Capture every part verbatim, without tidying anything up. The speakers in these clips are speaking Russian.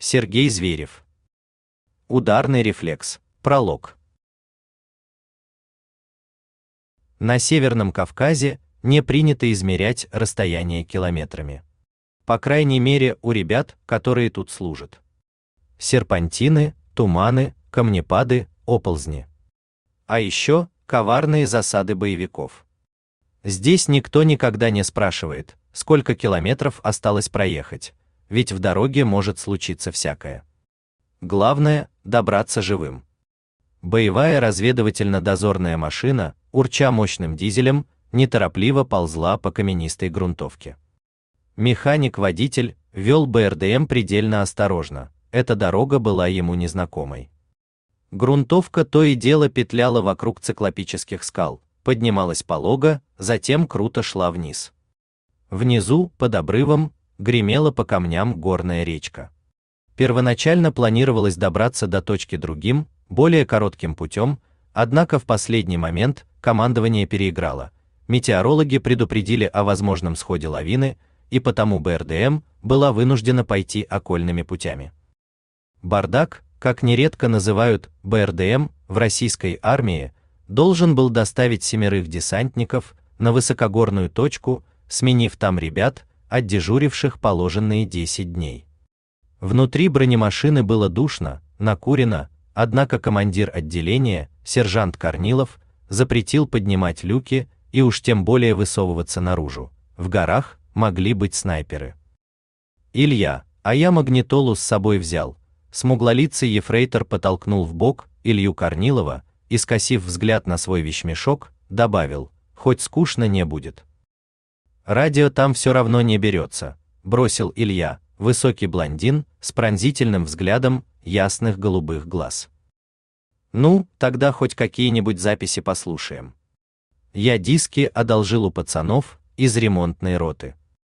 Сергей Зверев. Ударный рефлекс. Пролог. На Северном Кавказе не принято измерять расстояние километрами. По крайней мере, у ребят, которые тут служат. Серпантины, туманы, камнепады, оползни. А еще коварные засады боевиков. Здесь никто никогда не спрашивает, сколько километров осталось проехать, ведь в дороге может случиться всякое. Главное – добраться живым. Боевая разведывательно-дозорная машина, урча мощным дизелем, неторопливо ползла по каменистой грунтовке. Механик-водитель вел БРДМ предельно осторожно, эта дорога была ему незнакомой. Грунтовка то и дело петляла вокруг циклопических скал, поднималась полого, затем круто шла вниз. Внизу, под обрывом, гремела по камням горная речка. Первоначально планировалось добраться до точки другим, более коротким путем, однако в последний момент командование переиграло. Метеорологи предупредили о возможном сходе лавины, и потому БРДМ была вынуждена пойти окольными путями. Бардак, как нередко называют БРДМ в российской армии, должен был доставить семерых десантников на высокогорную точку, сменив там ребят, отдежуривших положенные десять дней. Внутри бронемашины было душно, накурено, однако командир отделения, сержант Корнилов, запретил поднимать люки и уж тем более высовываться наружу. В горах могли быть снайперы. Илья, а я магнитолу с собой взял. Смуглолицый ефрейтор потолкнул в бок Илью Корнилова и, скосив взгляд на свой вещмешок, добавил: хоть скучно не будет. Радио там все равно не берется, бросил Илья, высокий блондин с пронзительным взглядом ясных голубых глаз. Ну, тогда хоть какие-нибудь записи послушаем. Я диски одолжил у пацанов из ремонтной роты.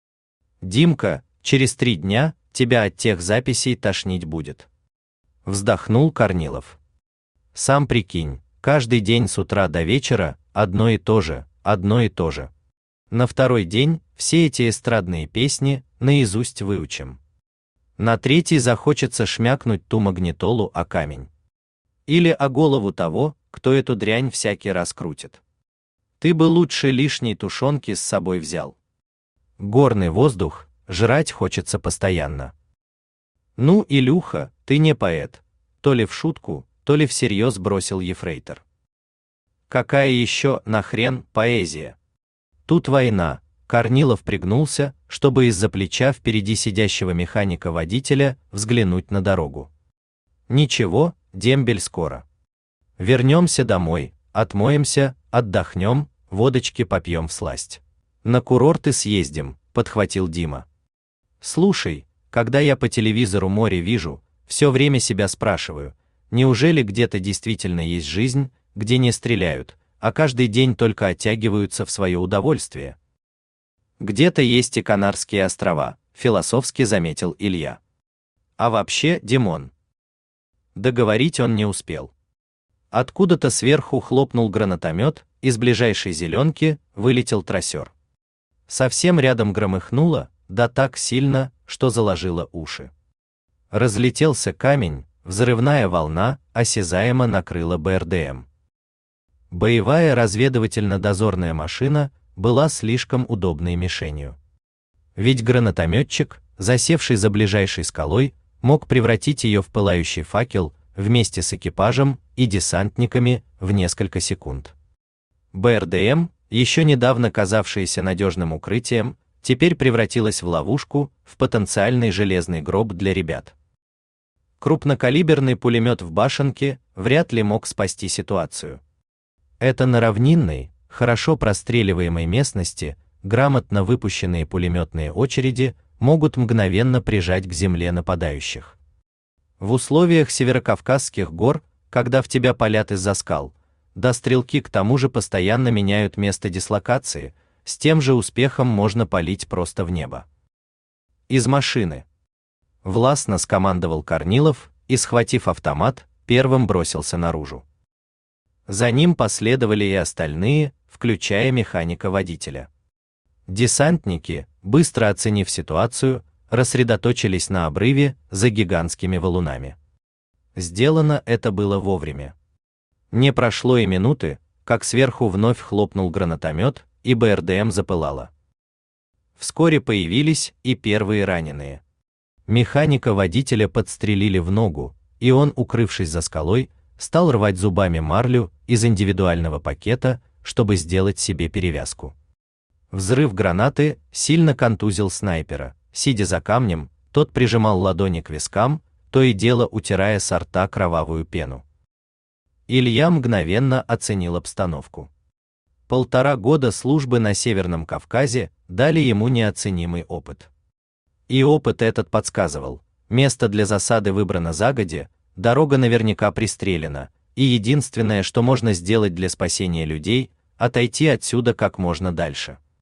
Димка, через три дня тебя от тех записей тошнить будет. Вздохнул Корнилов. Сам прикинь, каждый день с утра до вечера одно и то же, одно и то же. На второй день все эти эстрадные песни наизусть выучим. На третий захочется шмякнуть ту магнитолу о камень. Или о голову того, кто эту дрянь всякий раз крутит. Ты бы лучше лишней тушенки с собой взял. Горный воздух, жрать хочется постоянно. Ну, Илюха, ты не поэт, то ли в шутку, то ли всерьез бросил ефрейтор. Какая еще нахрен поэзия? Тут война. Корнилов пригнулся, чтобы из-за плеча впереди сидящего механика-водителя взглянуть на дорогу. Ничего, дембель скоро. Вернемся домой, отмоемся, отдохнем, водочки попьем всласть. На курорты съездим, подхватил Дима. Слушай, когда я по телевизору море вижу, все время себя спрашиваю, неужели где-то действительно есть жизнь, где не стреляют, а каждый день только оттягиваются в свое удовольствие? Где-то есть и Канарские острова, философски заметил Илья. А вообще, Димон. Договорить он не успел. Откуда-то сверху хлопнул гранатомет, из ближайшей зеленки вылетел трассер. Совсем рядом громыхнуло, да так сильно, что заложило уши. Разлетелся камень, взрывная волна осязаемо накрыла БРДМ. Боевая разведывательно-дозорная машина была слишком удобной мишенью. Ведь гранатометчик, засевший за ближайшей скалой, мог превратить ее в пылающий факел вместе с экипажем и десантниками в несколько секунд. БРДМ, еще недавно казавшаяся надежным укрытием, теперь превратилась в ловушку, в потенциальный железный гроб для ребят. Крупнокалиберный пулемет в башенке вряд ли мог спасти ситуацию. Это на равнинной, хорошо простреливаемой местности грамотно выпущенные пулеметные очереди могут мгновенно прижать к земле нападающих. В условиях северокавказских гор, когда в тебя палят из-за скал, да стрелки к тому же постоянно меняют место дислокации, с тем же успехом можно палить просто в небо. Из машины. Властно скомандовал Корнилов и, схватив автомат, первым бросился наружу. За ним последовали и остальные, включая механика-водителя. Десантники, быстро оценив ситуацию, рассредоточились на обрыве за гигантскими валунами. Сделано это было вовремя. Не прошло и минуты, как сверху вновь хлопнул гранатомет, и БРДМ запылало. Вскоре появились и первые раненые. Механика-водителя подстрелили в ногу, и он, укрывшись за скалой, стал рвать зубами марлю из индивидуального пакета, чтобы сделать себе перевязку. Взрыв гранаты сильно контузил снайпера. Сидя за камнем, тот прижимал ладони к вискам, то и дело утирая со рта кровавую пену. Илья мгновенно оценил обстановку. Полтора года службы на Северном Кавказе дали ему неоценимый опыт. И опыт этот подсказывал: место для засады выбрано загодя, дорога наверняка пристрелена, и единственное, что можно сделать для спасения людей, отойти отсюда как можно дальше.